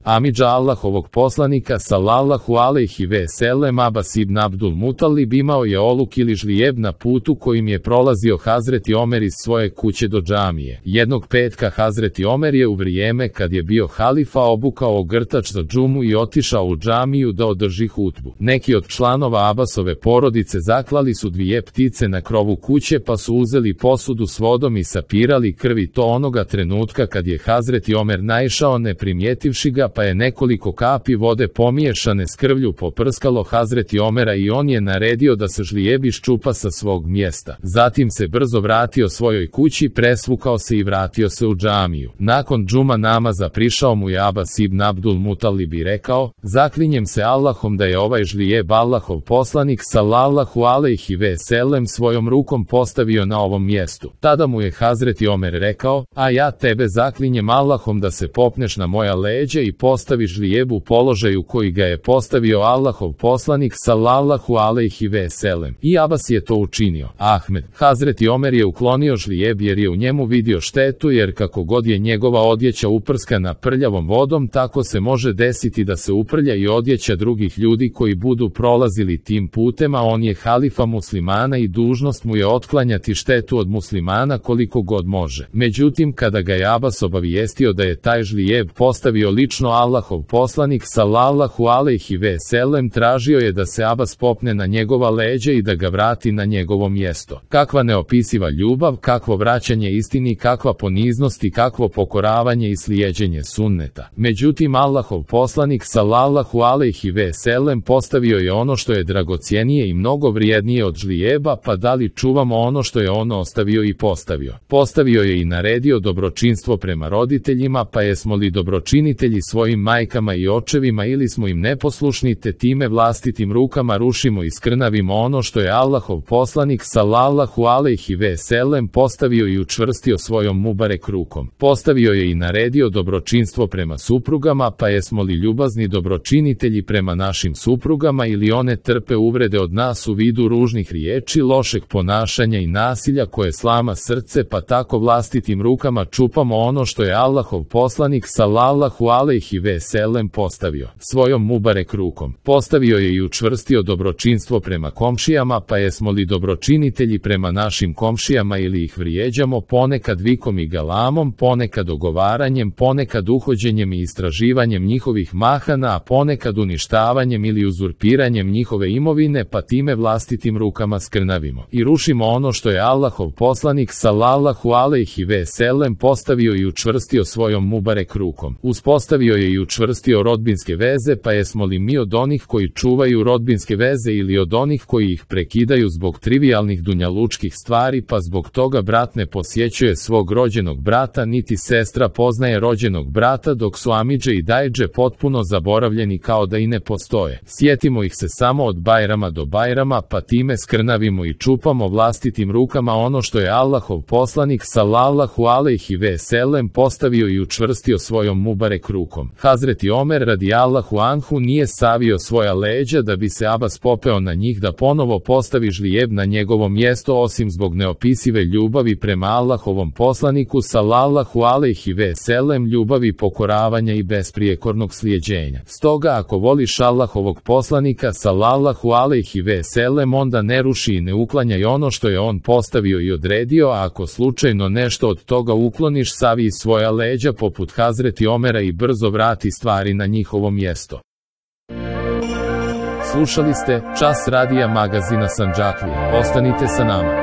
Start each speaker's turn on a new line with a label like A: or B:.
A: Amidža Allahovog poslanika sallallahu alejhi ve sellem Abbas ibn Abdul Mutalib imao je oluk ili žlijeb na putu kojim je prolazio Hazreti Omer iz svoje kuće do džamije. Jednog petka Hazreti Omer je u vrijeme kad je bio halifa obukao ogrtač za džumu i otišao u džamiju da održi hutbu. Neki od članova Abbasove porodice zaklali su 2 ptice na krovu kuće pa su uzeli posudu s vodom i sapirali krvi to onoga trenutka kad je Hazreti Omer naišao ne primijetivši ga, pa je nekoliko kapi vode pomiješane s krvlju poprskalo Hazreti Omera i on je naredio da se žlijeb iščupa sa svog mjesta. Zatim se brzo vratio svojoj kući, presvukao se i vratio se u džamiju. Nakon džuma namaza prišao mu je Abbas ibn Abdul Mutalib i rekao: zaklinjem se Allahom da je ovaj žlijeb Allahov poslanik sallallahu alejhi ve sellem svojom rukom postavio na ovom mjestu. Tada mu je Hazreti Omer rekao: a ja tebe zaklinjem Allahom da se popneš na moja leđa i postaviš žlijeb u položaju koji ga je postavio Allahov poslanik sallallahu alejhi ve sellem. I Abbas je to učinio. Ahmed. Hazreti Omer je uklonio žlijeb jer je u njemu vidio štetu, jer kako god je njegova odjeća uprskana prljavom vodom, tako se može desiti da se uprlja i odjeća drugih ljudi koji budu prolazili tim putem, a on je halifa muslimana i dužnost mu je otklanjati štetu od muslimana koliko god može. Međutim, kada ga je Abbas obavijestio da je taj žlijeb postavio lično Allahov poslanik sallallahu alejhi ve sellem, tražio je da se Abbas popne na njegova leđa i da ga vrati na njegovo mjesto. Kakva neopisiva ljubav, kakvo vraćanje istini, kakva poniznost i kakvo pokoravanje i slijeđenje sunneta. Međutim, Allahov poslanik sallallahu alejhi ve sellem postavio je ono što je dragocjenije i mnogo vrijednije od žlijeba, pa da li čuvamo ono što je on ostavio i postavio. Postavio je i naredio dobročinstvo prema roditeljima, pa jesmo li dobročinitelji svojim majkama i očevima ili smo im neposlušni te time vlastitim rukama rušimo i skrnavimo ono što je Allahov poslanik sallallahu alejhi ve sellem postavio i učvrstio svojom mubarek rukom. Postavio je i naredio dobročinstvo prema suprugama, pa jesmo li ljubazni dobročinitelji prema našim suprugama ili one trpe uvrede od nas u vidu ružnih riječi, lošeg ponašanja i nasilja koje slama srce, pa tako vlastitim rukama čupamo ono što je Allahov poslanik sallallahu alejhi ve sellem postavio svojom mubarek rukom. Postavio je i učvrstio dobročinstvo prema komšijama, pa jesmo li dobročinitelji prema našim komšijama ili ih vrijeđamo, ponekad vikom i galamom, ponekad ogovaranjem, ponekad uhođenjem i istraživanjem njihovih mahana, a ponekad uništavanjem ili uzurpiranjem njihove imovine, pa time vlastitim rukama skrnavimo i rušimo ono što je Allahov poslanik sallallahu alejhi ve sellem postavio i učvrstio svojom mubarek rukom. Uspostavio je i učvrstio rodbinske veze, pa jesmo li mi od onih koji čuvaju rodbinske veze ili od onih koji ih prekidaju zbog trivijalnih dunjalučkih stvari, pa zbog toga brat ne posjećuje svog rođenog brata, niti sestra poznaje rođenog brata, dok su amidže i dajđe potpuno zaboravljeni kao da i ne postoje. Sjetimo ih se samo od Bajrama do Bajrama, pa time skrnavimo i čupamo vlastitim rukama ono što je Allahov poslanik sallallahu alejhi ve sellem postavio i učvrstio svojom mubarek rukom. Hazreti Omer radijallahu anhu nije savio svoja leđa da bi se Abbas popeo na njih da ponovo postavi žlijeb na njegovo mjesto, osim zbog neopisive ljubavi prema Allahovom poslaniku sallallahu alejhi ve sellem, ljubavi pokoravanja i besprijekornog slijeđenja. Stoga ako voliš Allahovog poslanika sallallahu alejhi ve sellem, onda ne ruši i ne uklanjaj ono što je on postavio i odredio, a ako slučajno nešto od toga ukloniš, savi svoja leđa poput Hazreti Omera i brzo vrati stvari na njihovo mjesto. Slušali ste Čas radija magazina Sandžaklija. Ostanite sa nama.